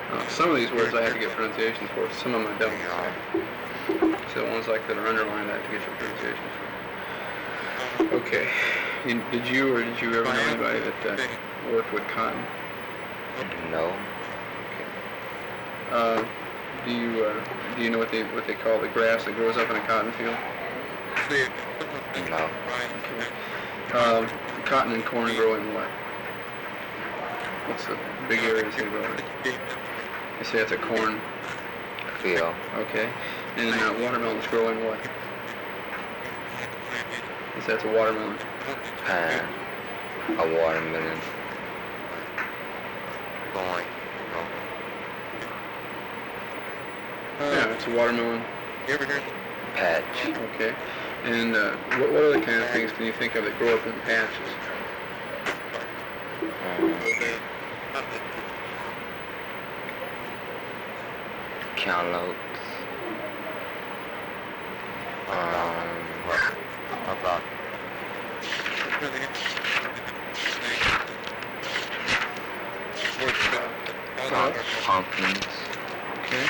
Some of these words I have to get pronunciations for. Some of them I don't. So the ones like that are underlined, I have to get your pronunciations for. Okay. Did you ever know anybody that worked with cotton? No. Okay. Do you know what they call the grass that grows up in a cotton field? No. Okay. Cotton and corn grow in what? What's the big areas they grow in? You say it's a corn Field. Okay. And watermelons grow in what? You say it's a watermelon. A watermelon. Yeah, it's a watermelon. Patch. Okay. And what other kind of things can you think of that grow up in patches? Cantaloupes. Pumpkins. Okay.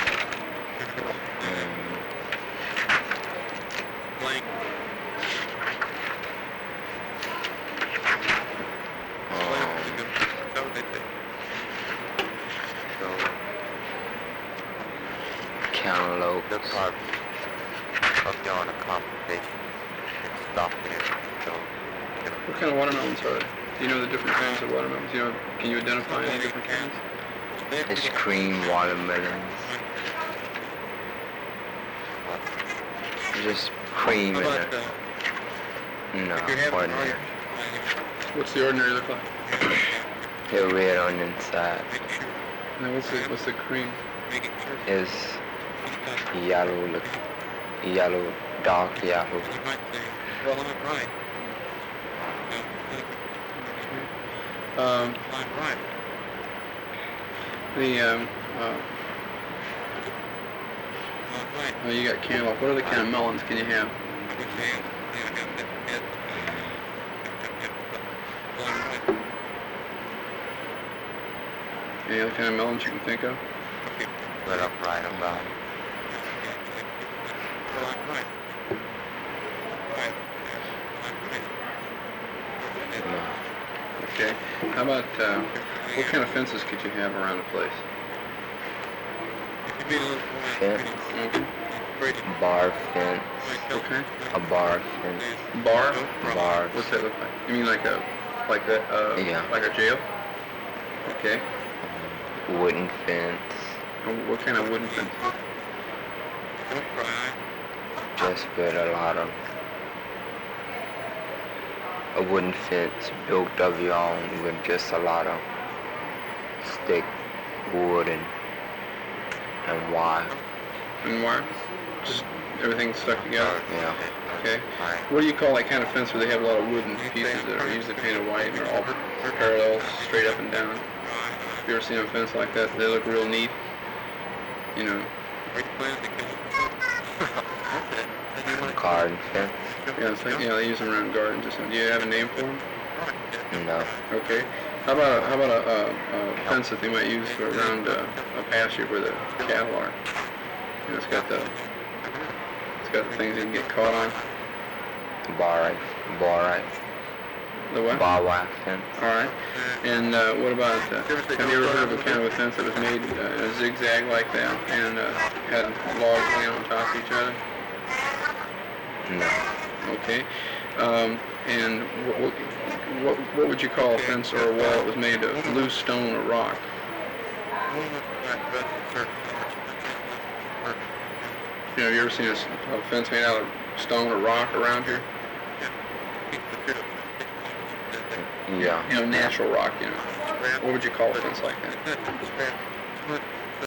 Cantaloupe. The part of doing a conversation and stopping it. So, What kind of watermelons are there? Do you know the different kinds of watermelons? Can you identify any different kinds? It's cream watermelons. Just cream in it. No, ordinary. What's the ordinary look like? They're red on the inside. And then what's the cream? It's yellow, dark yellow. well, I'm right. Um, I'm right. You got cantaloupe. What other kind of melons can you have? Any other kind of melons you can think of? But I'm right about it. Well, I'm right. Okay. How about, what kind of fences could you have around a place? Fence. Okay. Bar fence. Okay. A bar fence. Bar? Bars. What's that look like? You mean like a Yeah. like a jail? Okay. Wooden fence. What kind of wooden fence? Just with a wooden fence built of your own with just a lot of stick, wood, and wire. And wire? Just everything stuck together? Yeah. Okay. What do you call that kind of fence where they have a lot of wooden pieces that are usually painted white and they're all parallel, straight up and down? Have you ever seen a fence like that? They look real neat. You know. Garden fence. Yeah, it's like, they use them around gardens or something. Do you have a name for them? No. Okay. How about a fence that they might use for around a pasture where the cattle are? You know, it's got the things you can get caught on. Bar The what? wire fence. All right. And what about? Have you ever heard of a kind of a fence that was made a zigzag like that and had logs laying on top of each other? No. Okay. And what would you call a fence or a wall that was made of loose stone or rock? Have you ever seen a fence made out of stone or rock around here? Yeah. Natural rock, What would you call a fence like that?